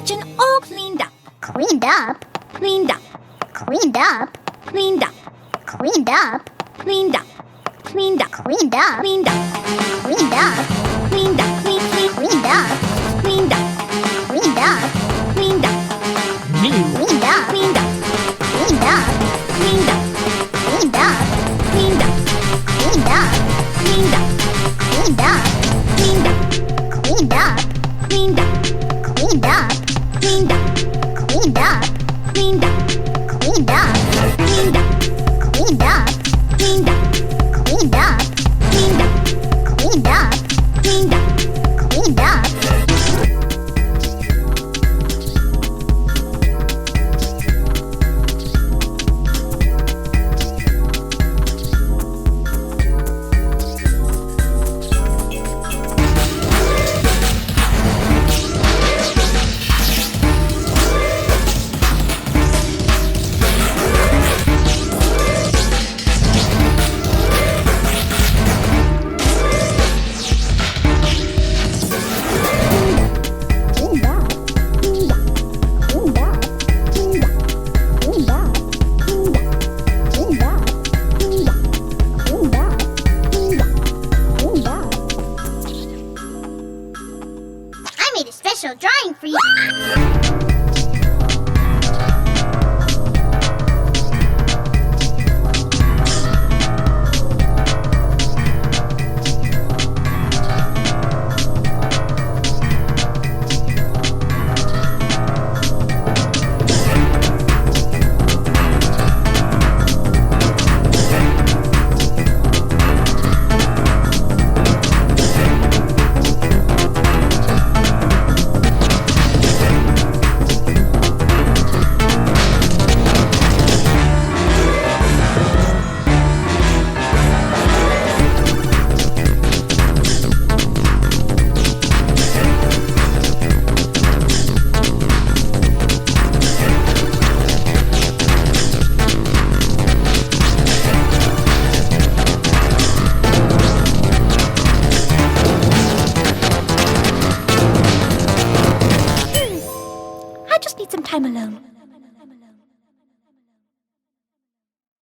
kitchen all cleaned up. Cleaned up? Cleaned up. Cleaned up? Cleaned up. Cleaned up? Cleaned up. Cleaned up. Cleaned up? Cleaned up. Cleaned up? Cleaned up. Cleaned up? Cleaned up. Cleaned up? Cleaned up. New. Cleaned up? Cleaned up. Cleaned up? Cleaned up. Cleaned up? Cleaned up. Cleaned up? Cleaned up. Cleaned up? Cleaned up. Cleaned up? Cleaned up. Cleaned up? Cleaned up. Cleaned up? Cleaned up. Cleaned up? Cleaned up. Cleaned up? Cleaned up. Cleaned up? Cleaned up. Cleaned up? Cleaned up. Cleaned up? I made a special drawing for you. I just need some time alone.